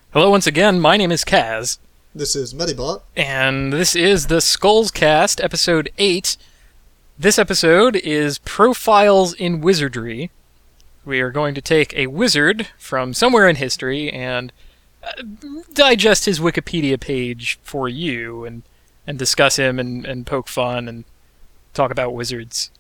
Hello once again, my name is Kaz, This is Medibot. and this is the Skulls Cast, episode 8. This episode is Profiles in Wizardry. We are going to take a wizard from somewhere in history and digest his Wikipedia page for you, and discuss him and poke fun and talk about wizards.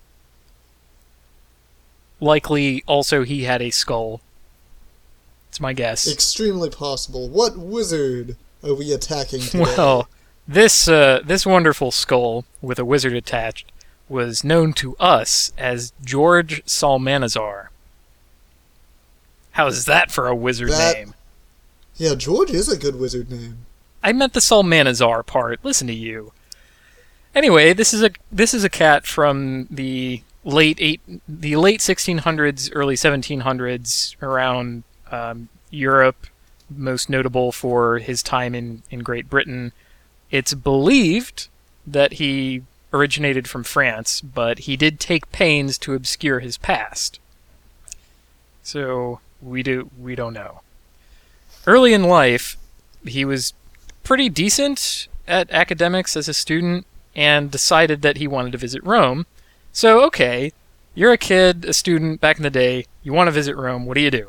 Likely, also, he had a skull. It's my guess. Extremely possible. What wizard are we attacking today? Well, this wonderful skull with a wizard attached was known to us as George Salmanazar. How's that for a wizard name? Yeah, George is a good wizard name. I meant the Salmanazar part. Listen to you. Anyway, this is a cat from the late 1600s, early 1700s, around Europe, most notable for his time in Great Britain. It's believed that he originated from France, but he did take pains to obscure his past. So we don't know. Early in life, he was pretty decent at academics as a student and decided that he wanted to visit Rome. So, okay, you're a kid, a student back in the day, you want to visit Rome, what do you do?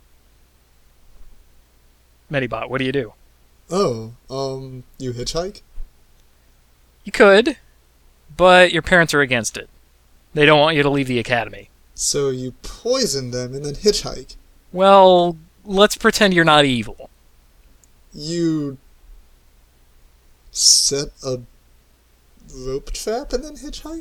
Medibot, what do you do? You hitchhike? You could, but your parents are against it. They don't want you to leave the academy. So you poison them and then hitchhike. Well, let's pretend you're not evil. You set a rope trap and then hitchhike?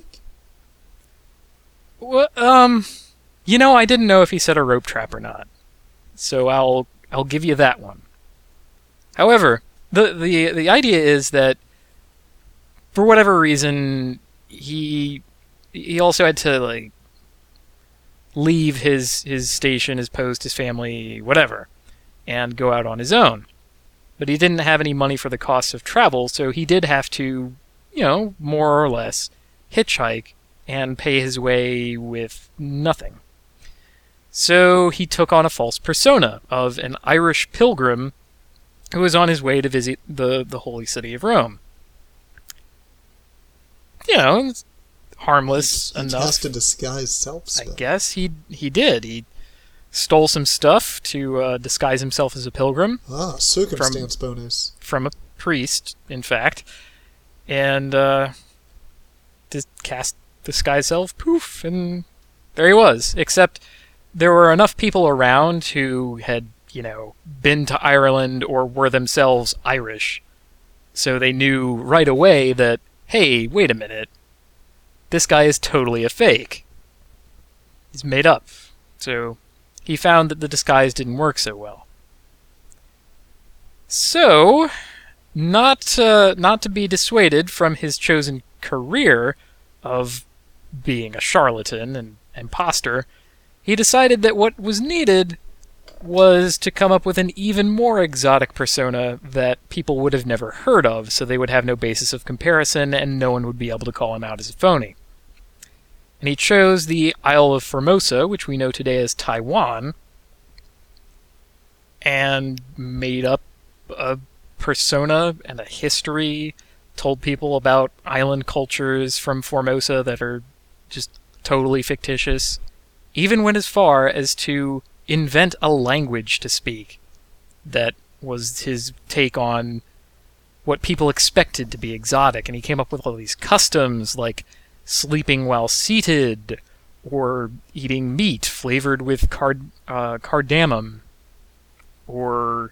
Well, I didn't know if he set a rope trap or not. So I'll give you that one. However, the idea is that for whatever reason he also had to leave his station, his post, his family, whatever, and go out on his own. But he didn't have any money for the cost of travel, so he did have to, more or less hitchhike and pay his way with nothing. So he took on a false persona of an Irish pilgrim who was on his way to visit the holy city of Rome. It's harmless He enough. has to disguise self-spell. I guess he did. He stole some stuff to disguise himself as a pilgrim Circumstance bonus. from a priest, in fact, and cast disguise self, poof, and there he was. Except there were enough people around who had, been to Ireland or were themselves Irish, so they knew right away that, hey, wait a minute, this guy is totally a fake. He's made up. So he found that the disguise didn't work so well. So, not to be dissuaded from his chosen career of being a charlatan and imposter, he decided that what was needed was to come up with an even more exotic persona that people would have never heard of, so they would have no basis of comparison and no one would be able to call him out as a phony. And he chose the Isle of Formosa, which we know today as Taiwan, and made up a persona and a history, told people about island cultures from Formosa that are just totally fictitious, even went as far as to invent a language to speak that was his take on what people expected to be exotic, and he came up with all these customs like sleeping while seated or eating meat flavored with cardamom, or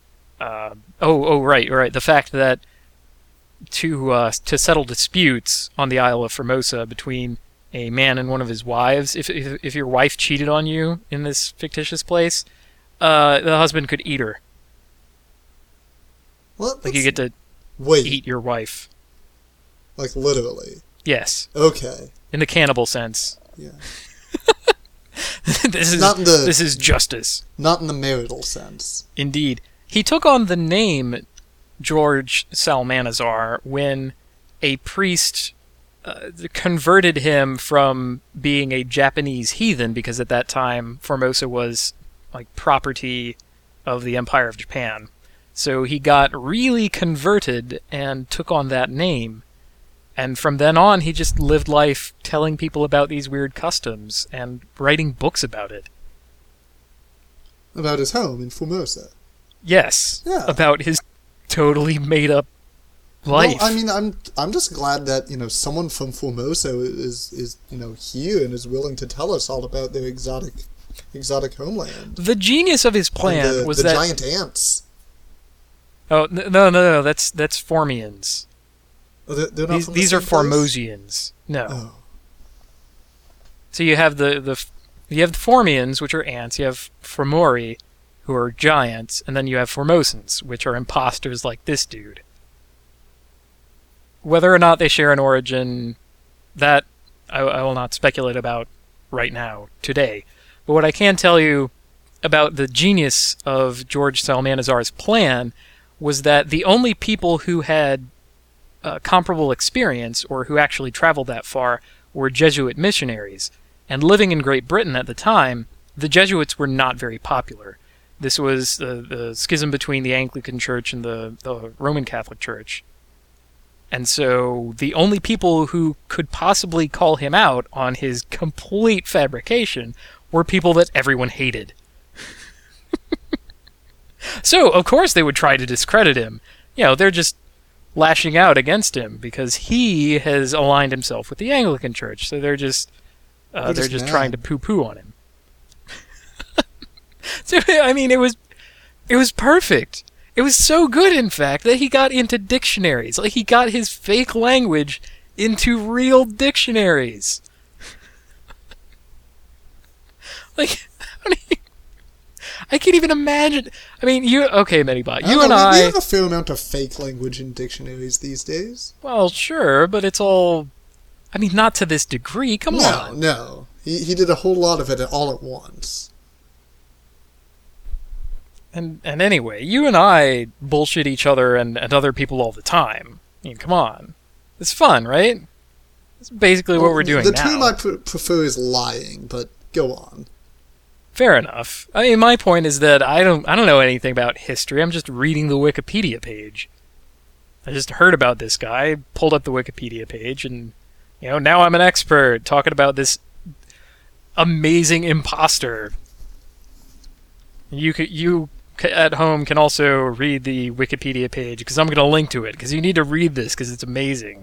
right, the fact that to settle disputes on the Isle of Formosa between a man and one of his wives, if your wife cheated on you in this fictitious place, the husband could eat her. What? You get to Wait, eat your wife. like literally? Yes, Okay. in the cannibal sense. Yeah. This is justice. Not in the marital sense. Indeed. He took on the name George Salmanazar when a priest converted him from being a Japanese heathen, because at that time Formosa was like property of the Empire of Japan, So he got really converted and took on that name. And from then on, he just lived life telling people about these weird customs and writing books about it. About his home in Formosa. Yes, Yeah. about his totally made-up life. Well, I mean, I'm just glad that, someone from Formosa is here and is willing to tell us all about their exotic homeland. The genius of his plan And was the that... giant ants. Oh, no, that's Formians. Oh, they're not from the These are same place? Formosians. No. Oh. So you have the Formians, which are ants. You have Formori, who are giants, and then you have Formosans, which are imposters like this dude. Whether or not they share an origin, that I will not speculate about right now, today. But what I can tell you about the genius of George Salmanazar's plan was that the only people who had comparable experience, or who actually traveled that far, were Jesuit missionaries. And living in Great Britain at the time, the Jesuits were not very popular. This was the schism between the Anglican Church and the Roman Catholic Church. And so the only people who could possibly call him out on his complete fabrication were people that everyone hated. So, of course, they would try to discredit him. They're just lashing out against him because he has aligned himself with the Anglican Church. So they're just trying to poo-poo on him. So, I mean, it was perfect. It was so good, in fact, that he got into dictionaries. Like, he got his fake language into real dictionaries. Like, I can't even imagine. I mean, okay, Medibot, you and I... We have a fair amount of fake language in dictionaries these days. Well, sure, but it's all... I mean, not to this degree, come on. No. He did a whole lot of it all at once. And anyway, you and I bullshit each other and other people all the time. I mean, come on. It's fun, right? That's basically what we're doing the now. term I prefer is lying, but go on. Fair enough. I mean, my point is that I don't know anything about history. I'm just reading the Wikipedia page. I just heard about this guy, pulled up the Wikipedia page, and now I'm an expert talking about this amazing imposter. You at home can also read the Wikipedia page because I'm going to link to it because you need to read this because it's amazing.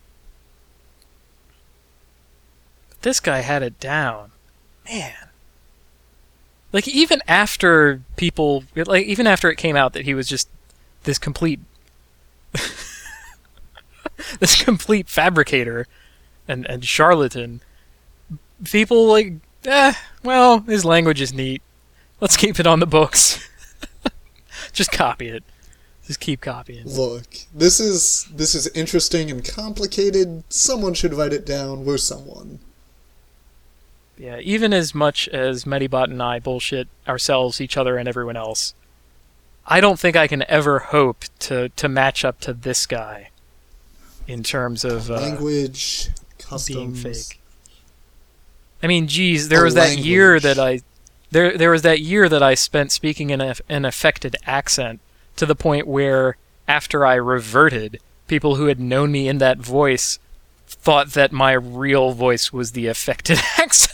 But this guy had it down, man. Like even after it came out that he was just this complete fabricator and charlatan, people well, his language is neat. Let's keep it on the books. Just copy it. Just keep copying. Look, this is interesting and complicated. Someone should write it down. We're someone. Yeah, even as much as Medibot and I bullshit ourselves, each other, and everyone else, I don't think I can ever hope to match up to this guy in terms of language, customs, being fake. I mean, geez, there was that year that I spent speaking in an affected accent to the point where, after I reverted, people who had known me in that voice thought that my real voice was the affected accent.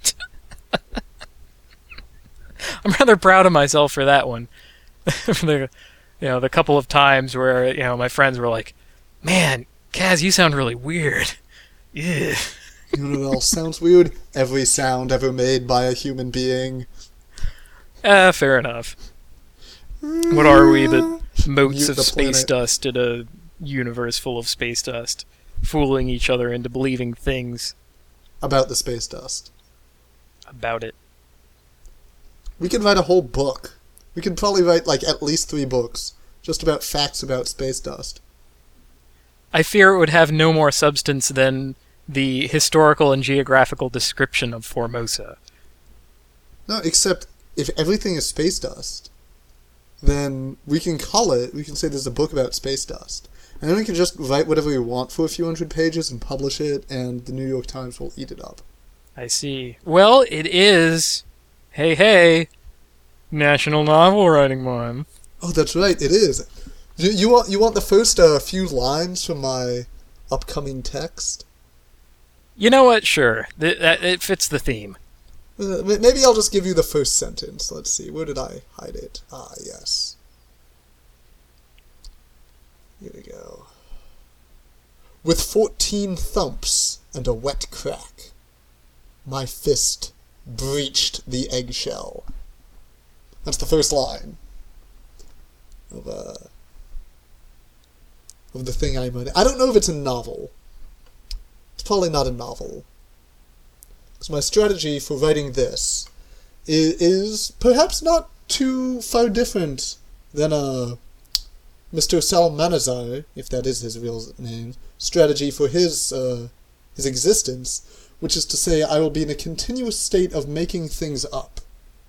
I'm rather proud of myself for that one. For the couple of times where my friends were like, "Man, Kaz, you sound really weird." Yeah. You know what else sounds weird? Every sound ever made by a human being. Fair enough. What are we but motes of space planet. dust in a universe full of space dust, fooling each other into believing things About the space dust. about it? We could write a whole book. We could probably write at least 3 books just about facts about space dust. I fear it would have no more substance than the historical and geographical description of Formosa. No, except if everything is space dust, then we can say there's a book about space dust. And then we can just write whatever we want for a few hundred pages and publish it, and the New York Times will eat it up. I see. Well, it is... Hey, National Novel Writing Month. Oh, that's right. It is. You want the first few lines from my upcoming text? You know what? Sure. It fits the theme. Maybe I'll just give you the first sentence. Let's see. Where did I hide it? Ah, yes. Here we go. With 14 thumps and a wet crack, my fist breached the eggshell. That's the first line of the thing I'm writing. I don't know if it's a novel. It's probably not a novel. Because my strategy for writing this is perhaps not too far different than Mr. Salmanazar, if that is his real name, strategy for his existence, which is to say I will be in a continuous state of making things up.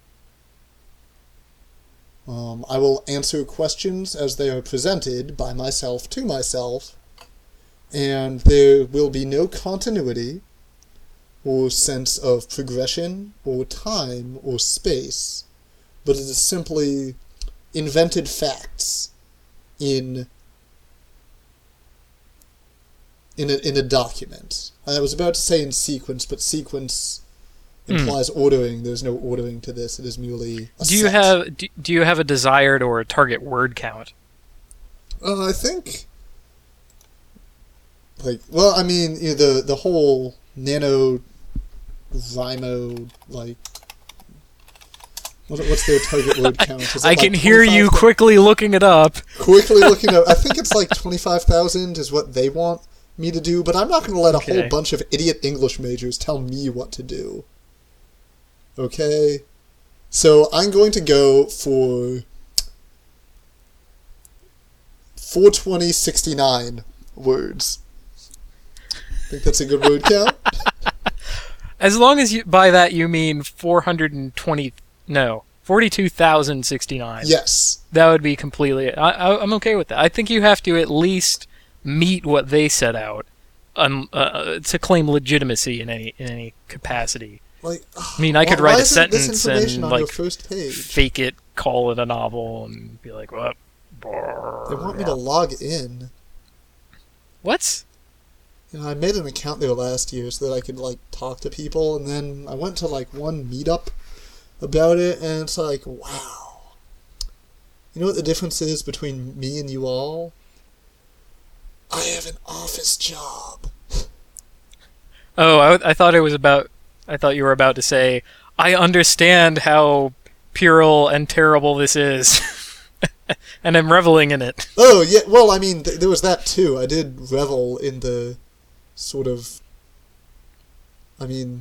I will answer questions as they are presented by myself to myself, and there will be no continuity or sense of progression or time or space, but it is simply invented facts in a document. I was about to say in sequence, but sequence implies ordering. There's no ordering to this. It is merely a set. Do you have a desired or a target word count? I think, I mean, the whole NaNoWriMo, what's their target word count? Is it I can hear you quickly looking it up. Quickly looking up. I think it's 25,000 is what they want me to do, but I'm not going to let a whole bunch of idiot English majors tell me what to do. Okay? So I'm going to go for 42069 words. I think that's a good word count. As long as by that you mean 42,069. Yes. That would be completely... I'm okay with that. I think you have to at least meet what they set out to claim legitimacy in any capacity. I mean, I could write a sentence and first page? Fake it, call it a novel, and be like, what? They want me to log in. What? I made an account there last year so that I could talk to people, and then I went to one meetup about it, and it's wow. You know what the difference is between me and you all? I have an office job. Oh, I thought it was about... I thought you were about to say, I understand how puerile and terrible this is, and I'm reveling in it. Oh, yeah, well, I mean, there was that too. I did revel in the sort of... I mean...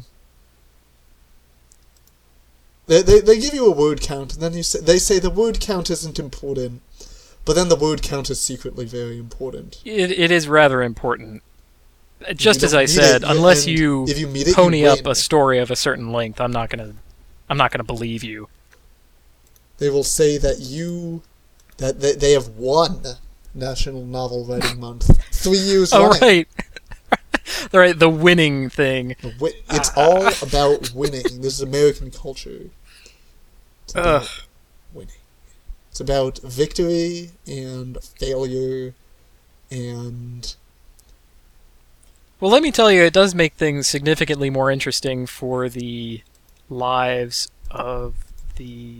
They give you a word count, and then they say the word count isn't important, but then the word count is secretly very important. It is rather important. Just as I said, unless you pony up a story of a certain length, I'm not gonna believe you. They will say that they have won National Novel Writing Month 3 years running. Oh, right. Right, the winning thing. It's all about winning. This is American culture. It's about winning. It's about victory and failure and... Well, let me tell you, it does make things significantly more interesting for the lives of the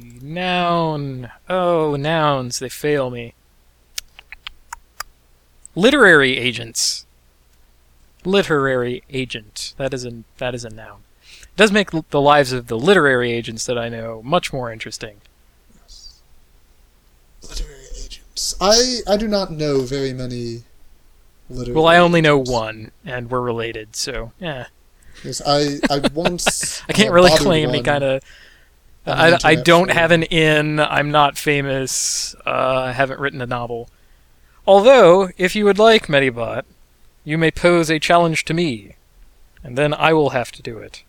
nouns, they fail me. Literary agents. Literary agent. That is a noun. It does make the lives of the literary agents that I know much more interesting. Yes. Literary agents. I do not know very many literary Well, I only know agents. one, and we're related, so, yeah. Yes, I once... I can't really claim any kind of... I don't have an inn, I'm not famous, I haven't written a novel. Although, if you would like, Medibot, you may pose a challenge to me, and then I will have to do it.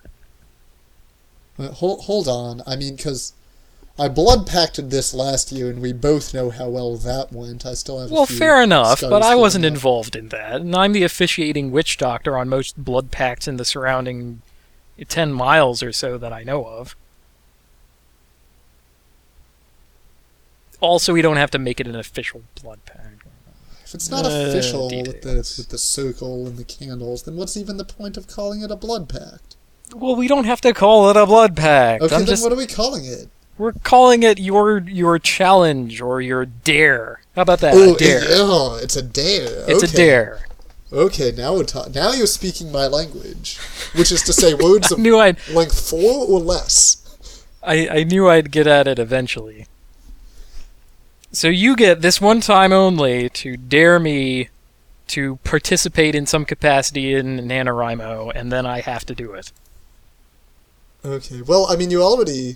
Hold on, I mean, because I blood pacted this last year, and we both know how well that went. I still have a few fair enough, scars but I going wasn't up. involved in that, and I'm the officiating witch doctor on most blood pacts in the surrounding 10 miles or so that I know of. Also, we don't have to make it an official blood pact. If it's not official details. with the circle and the candles, then what's even the point of calling it a blood pact? Well, we don't have to call it a blood pact. Okay, then what are we calling it? We're calling it your challenge or your dare. How about that? Oh, A dare. It's a dare. It's Okay. a dare. Okay, now we're now you're speaking my language, which is to say words of Knew I'd. length 4 or less. I knew I'd get at it eventually. So you get this one time only to dare me to participate in some capacity in NaNoWriMo, and then I have to do it. Okay, well, I mean, you're already,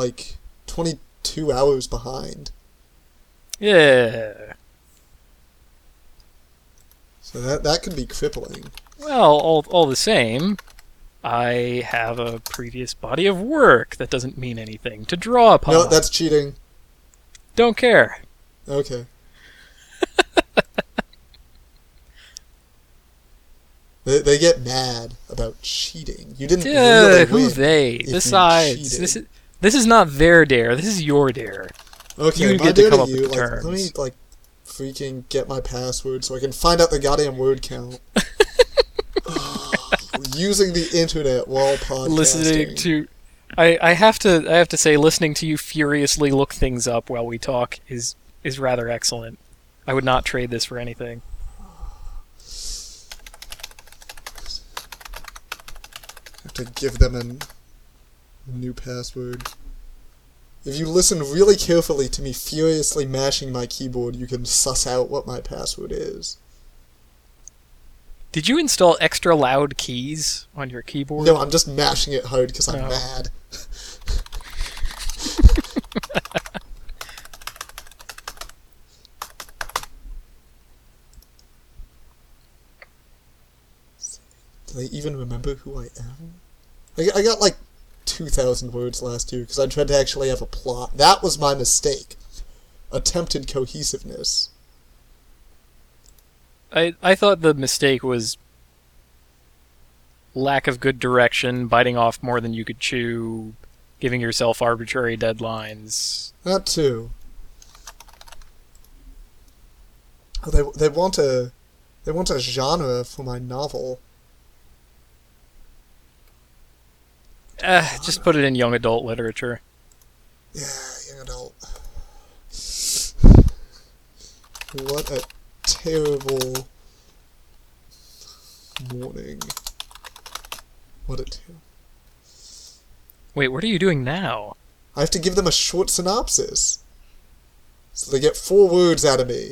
22 hours behind. Yeah. So that could be crippling. Well, all the same, I have a previous body of work that doesn't mean anything to draw upon. No, that's cheating. Don't care. Okay. They get mad about cheating. You didn't really Who win they? if you Besides, cheated. this is not their dare. This is your dare. Okay, you my get to dare come to up you, with the let me, terms. freaking get my password so I can find out the goddamn word count. Using the internet while podcasting. Listening to, I have to say, listening to you furiously look things up while we talk is rather excellent. I would not trade this for anything. I have to give them a new password. If you listen really carefully to me furiously mashing my keyboard, you can suss out what my password is. Did you install extra loud keys on your keyboard? No, I'm just mashing it hard because I'm Oh. mad. Do they even remember who I am? I got 2,000 words last year because I tried to actually have a plot. That was my mistake. Attempted cohesiveness. I thought the mistake was lack of good direction, biting off more than you could chew, giving yourself arbitrary deadlines. That too. Oh, they want a genre for my novel. Just put it in young adult literature. Yeah, young adult. What a terrible morning. What a terrible... Wait, what are you doing now? I have to give them a short synopsis. So they get 4 words out of me.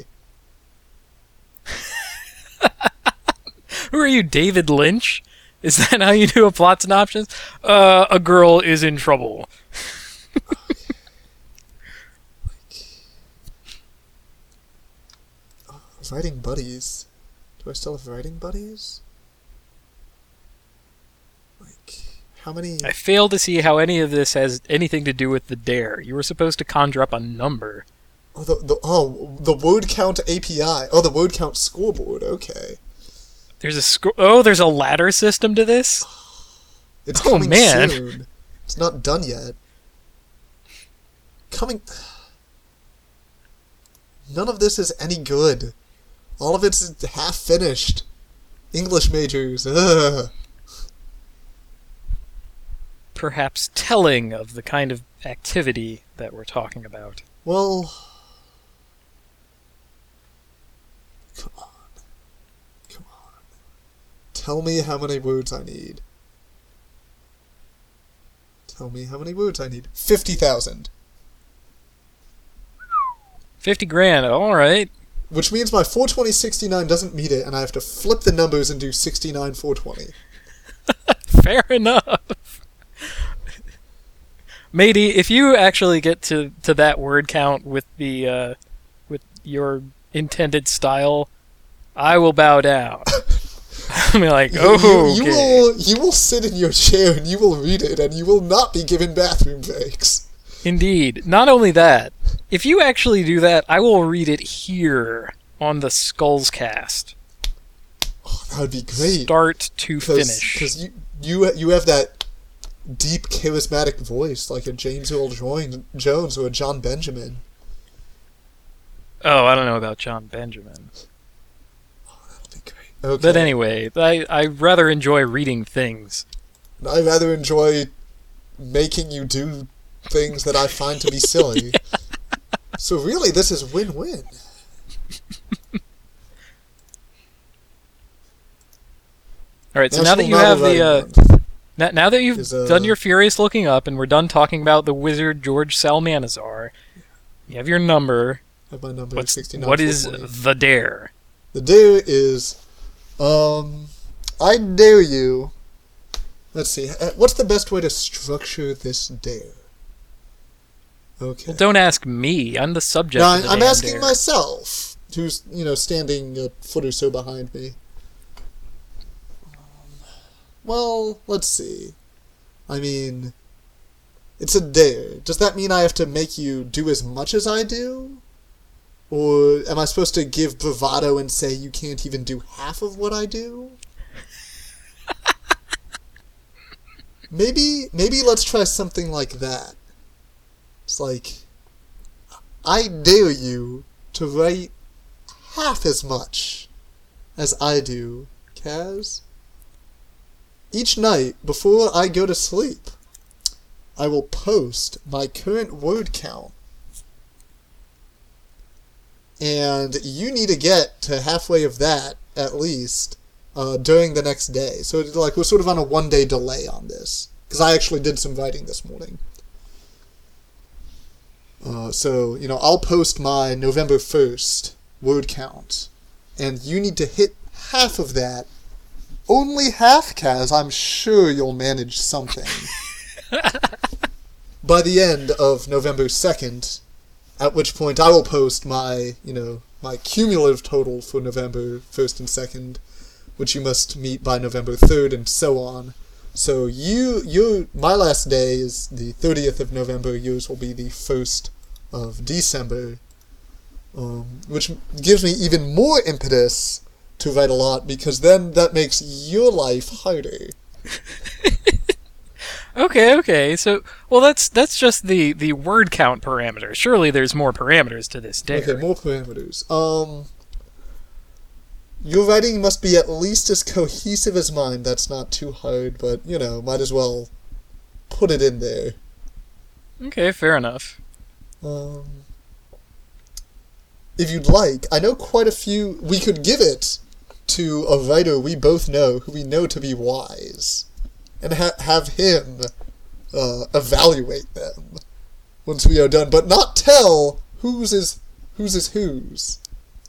Who are you, David Lynch? Is that how you do a plot synopsis? A girl is in trouble. Writing buddies. Do I still have writing buddies? How many... I fail to see how any of this has anything to do with the dare. You were supposed to conjure up a number. Oh, the word count API. Oh, the word count scoreboard. Okay. There's a ladder system to this? It's Oh, coming man. soon. It's not done yet. Coming... None of this is any good. All of it's half finished. English majors. Ugh. Perhaps telling of the kind of activity that we're talking about. Well... Come on. Come on. Tell me how many words I need. Tell me how many words I need. 50,000. 50 grand, alright. Which means my 42069 doesn't meet it, and I have to flip the numbers and do 69 420. Fair enough. Matey, if you actually get to that word count with the with your intended style, I will bow down. I'll be like, oh, okay. You will sit in your chair and you will read it, and you will not be given bathroom breaks. Indeed. Not only that, if you actually do that, I will read it here on the Skulls Cast. Oh, that would be great. Start to finish. Because you have that deep, charismatic voice like a James Earl Jones or a John Benjamin. Oh, I don't know about John Benjamin. That'll be great. Okay. But anyway, I rather enjoy reading things. I rather enjoy making you do things that I find to be silly. So really, this is win-win. All right, so now that you have now that you've done your furious looking up and we're done talking about the wizard George Salmanazar, you have your number. I have my number. 69. What is the dare? The dare is, I dare you. Let's see. What's the best way to structure this dare? Okay. Well, don't ask me. I'm the subject. No, of the I'm damn asking dare. myself, who's standing a foot or so behind me. Well, let's see. I mean, it's a dare. Does that mean I have to make you do as much as I do? Or am I supposed to give bravado and say you can't even do half of what I do? Maybe let's try something like that. It's like, I dare you to write half as much as I do, Kaz. Each night, before I go to sleep, I will post my current word count. And you need to get to halfway of that, at least, during the next day. So, we're sort of on a one-day delay on this. Because I actually did some writing this morning. So, I'll post my November 1st word count. And you need to hit half of that. Only half, Kaz. I'm sure you'll manage something. By the end of November 2nd, at which point I will post my cumulative total for November 1st and 2nd, which you must meet by November 3rd and so on. So my last day is the 30th of November, yours will be the 1st of December, which gives me even more impetus to write a lot, because then that makes your life harder. Okay. So, well, that's just the word count parameter. Surely there's more parameters to this dare. Okay, more parameters. Your writing must be at least as cohesive as mine. That's not too hard, but, might as well put it in there. Okay, fair enough. If you'd like, I know quite a few. We could give it to a writer we both know, who we know to be wise, and have him evaluate them once we are done, but not tell whose is whose.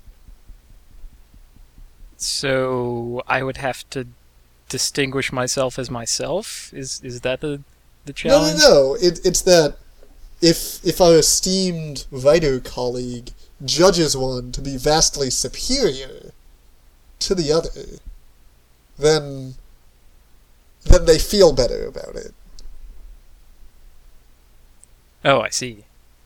So I would have to distinguish myself as myself? Is that the challenge? No. It's that if our esteemed writer colleague judges one to be vastly superior to the other, then they feel better about it. Oh, I see.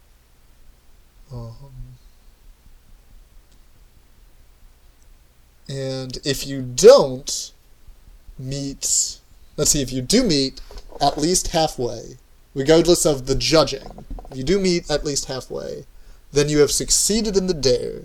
And if you don't meet, if you do meet at least halfway, regardless of the judging, if you do meet at least halfway, then you have succeeded in the dare.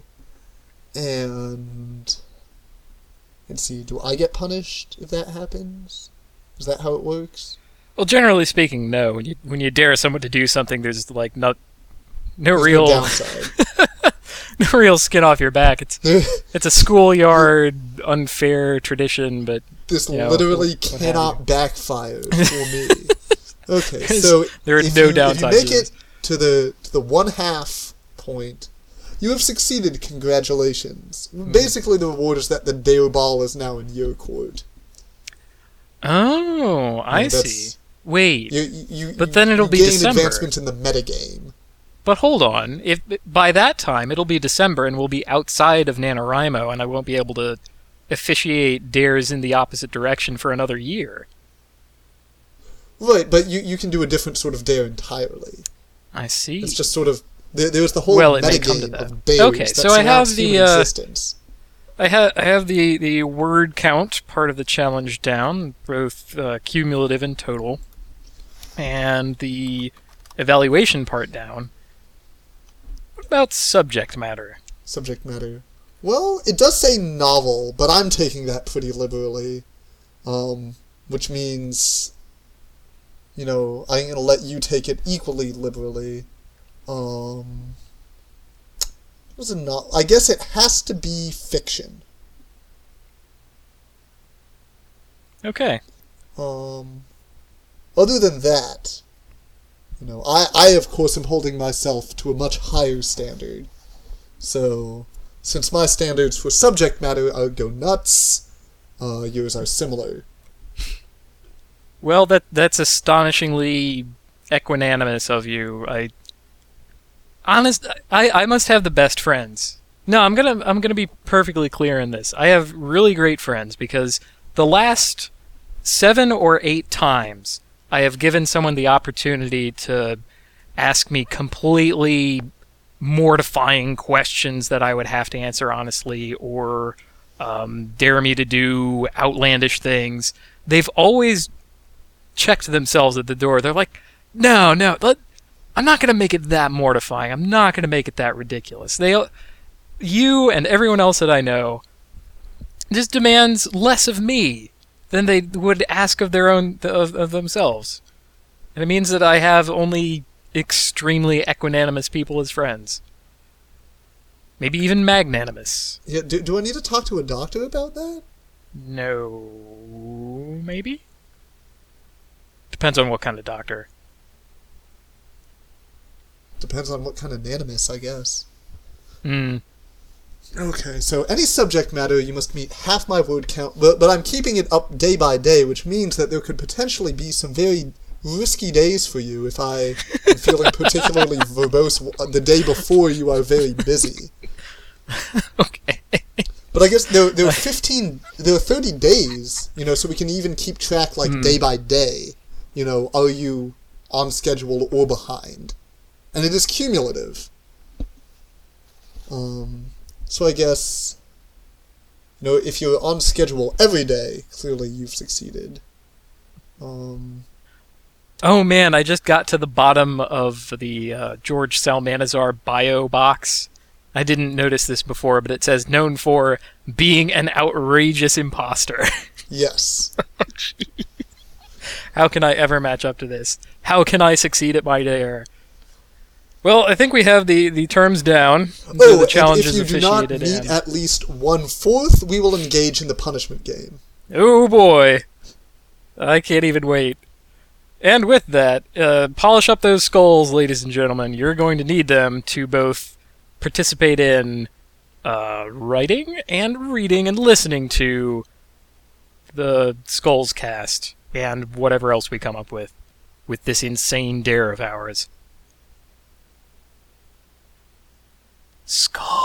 And let's see, do I get punished if that happens? Is that how it works? Well, generally speaking, no. When you dare someone to do something, there's no There's real no downside. no real skin off your back. It's a schoolyard unfair tradition, but This literally what cannot backfire for me. Okay, so there are if no you downsides. make it to the 1/2 point, you have succeeded. Congratulations. Basically, the reward is that the dare ball is now in your court. Oh, I see. Wait, but then it'll be gain December. Advancement in the metagame. But hold on, if by that time it'll be December and we'll be outside of NaNoWriMo, and I won't be able to officiate dares in the opposite direction for another year. Right, but you can do a different sort of dare entirely. I see. It's just sort of there's the whole Well, it may come to metagame that. of dares Okay, that so I have surrounds the, human existence. I have the word count part of the challenge down, both cumulative and total, and the evaluation part down. What about subject matter? Subject matter. Well, it does say novel, but I'm taking that pretty liberally. Which means, I'm going to let you take it equally liberally. I guess it has to be fiction. Okay. Other than that, I of course am holding myself to a much higher standard. So, since my standards for subject matter are go nuts, yours are similar. Well, that's astonishingly equanimous of you. I must have the best friends. No, I'm gonna be perfectly clear in this. I have really great friends because the last 7 or 8 times I have given someone the opportunity to ask me completely mortifying questions that I would have to answer honestly, or dare me to do outlandish things. They've always checked themselves at the door. They're like, no, I'm not going to make it that mortifying. I'm not going to make it that ridiculous. You and everyone else that I know just demands less of me than they would ask of their own of themselves. And it means that I have only extremely equanimous people as friends. Maybe even magnanimous. Yeah, do I need to talk to a doctor about that? No, maybe? Depends on what kind of doctor. Depends on what kind of animus, I guess. Hmm. Okay, so any subject matter, you must meet half my word count, but I'm keeping it up day by day, which means that there could potentially be some very risky days for you if I am feeling particularly verbose the day before you are very busy. Okay. But I guess there are 30 days, so we can even keep track, day by day. Are you on schedule or behind? And it is cumulative. So I guess, if you're on schedule every day, clearly you've succeeded. Oh man, I just got to the bottom of the George Salmanazar bio box. I didn't notice this before, but it says known for being an outrageous imposter. Yes. How can I ever match up to this? How can I succeed at my dare? Well, I think we have the terms down. Oh, the challenges and if you do not meet at least 1/4, we will engage in the punishment game. Oh boy. I can't even wait. And with that, polish up those skulls, ladies and gentlemen. You're going to need them to both participate in writing and reading and listening to the Skulls cast and whatever else we come up with this insane dare of ours. Skull.